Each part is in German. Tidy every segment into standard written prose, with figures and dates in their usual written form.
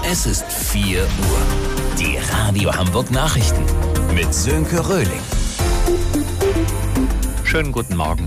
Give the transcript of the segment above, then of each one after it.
Es ist 4 Uhr. Die Radio Hamburg Nachrichten mit Sönke Röhling. Schönen guten Morgen.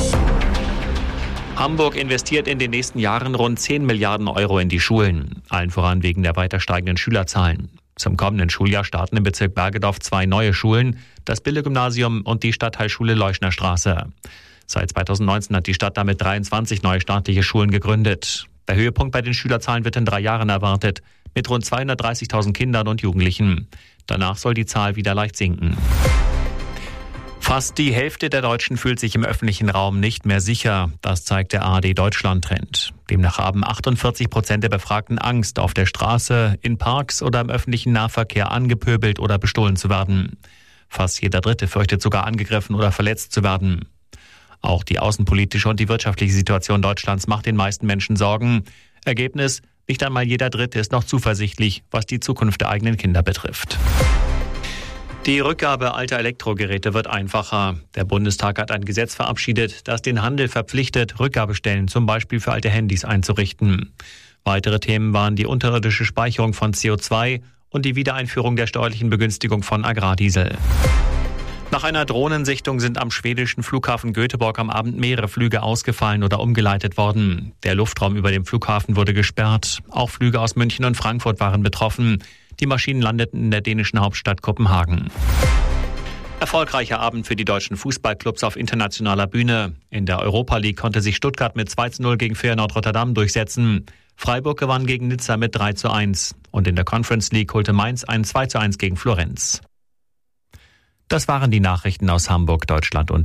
Hamburg investiert in den nächsten Jahren rund 10 Milliarden Euro in die Schulen. Allen voran wegen der weiter steigenden Schülerzahlen. Zum kommenden Schuljahr starten im Bezirk Bergedorf 2 neue Schulen, das Bille-Gymnasium und die Stadtteilschule Leuschner Straße. Seit 2019 hat die Stadt damit 23 neue staatliche Schulen gegründet. Der Höhepunkt bei den Schülerzahlen wird in 3 Jahren erwartet, mit rund 230.000 Kindern und Jugendlichen. Danach soll die Zahl wieder leicht sinken. Fast die Hälfte der Deutschen fühlt sich im öffentlichen Raum nicht mehr sicher. Das zeigt der ARD-Deutschland-Trend. Demnach haben 48% der Befragten Angst, auf der Straße, in Parks oder im öffentlichen Nahverkehr angepöbelt oder bestohlen zu werden. Fast jeder Dritte fürchtet sogar angegriffen oder verletzt zu werden. Auch die außenpolitische und die wirtschaftliche Situation Deutschlands macht den meisten Menschen Sorgen. Ergebnis: nicht einmal jeder Dritte ist noch zuversichtlich, was die Zukunft der eigenen Kinder betrifft. Die Rückgabe alter Elektrogeräte wird einfacher. Der Bundestag hat ein Gesetz verabschiedet, das den Handel verpflichtet, Rückgabestellen zum Beispiel für alte Handys einzurichten. Weitere Themen waren die unterirdische Speicherung von CO2 und die Wiedereinführung der steuerlichen Begünstigung von Agrardiesel. Nach einer Drohnensichtung sind am schwedischen Flughafen Göteborg am Abend mehrere Flüge ausgefallen oder umgeleitet worden. Der Luftraum über dem Flughafen wurde gesperrt. Auch Flüge aus München und Frankfurt waren betroffen. Die Maschinen landeten in der dänischen Hauptstadt Kopenhagen. Erfolgreicher Abend für die deutschen Fußballclubs auf internationaler Bühne. In der Europa League konnte sich Stuttgart mit 2:0 gegen Feyenoord Rotterdam durchsetzen. Freiburg gewann gegen Nizza mit 3:1. Und in der Conference League holte Mainz ein 2:1 gegen Florenz. Das waren die Nachrichten aus Hamburg, Deutschland und